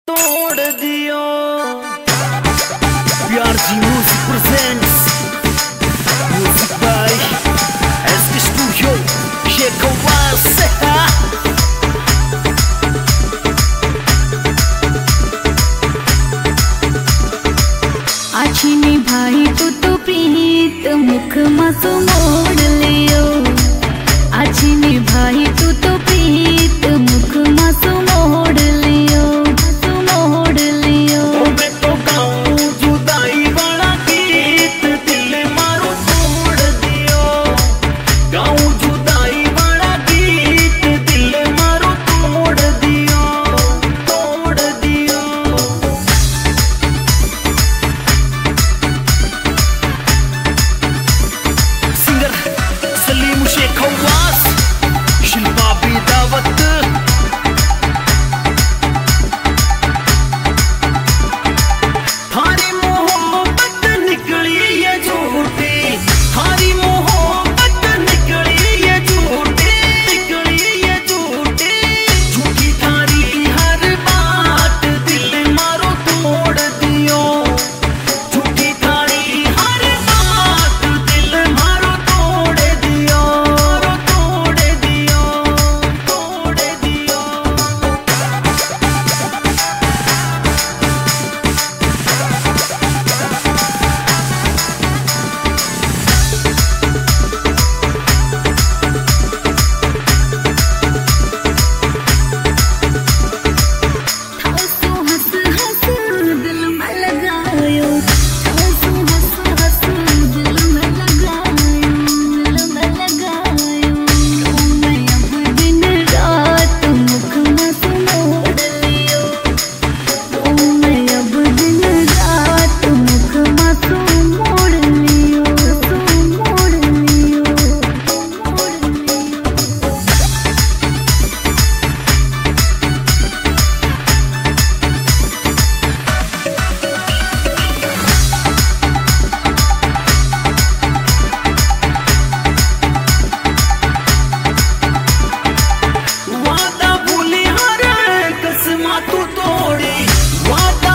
तोड़ दियो। Pyar ji music presents, music by SK studio Shekhwas. आछी निभाई तो प्रीत मुख मासो मोड़ लियो। आछी निभाई तो प्रीत मुख मासो मोड़ लियो, मोड़ लियो। मैं तो गाऊं जुदाई वाला गीत, दिल मारो तोड़ दियो। गाऊं जुदाई वाला गीत, दिल मारो तोड़ दियो, तोड़ दियो। सिंगर सलीम शेखवास, शिल्पा बिदावत। थारी मोहब्बत निकली ये झूठी, थारी मोहब्बत निकली ये झूठी, निकली ये झूठी। झूठी थारी हर बात, दिल मारो तोड़ दियो। झूठी थारी हर बात, दिल मारो तोड़ दियो, तोड़ दियो, तोड़ दियो। हंसो हंस हंस दिल में लगायो, हंसो हंस हंस दिल में लगायो, दिल में लगायो। क्यों मैं अब दिन रात मुख मासो मोड़ लियो। क्यों मैं अब दिन रात मुख मासो मोड़ लियो, मोड़ लियो, मोड़ लियो। वादा भूली हर कसमा तू तोड़ी, वादा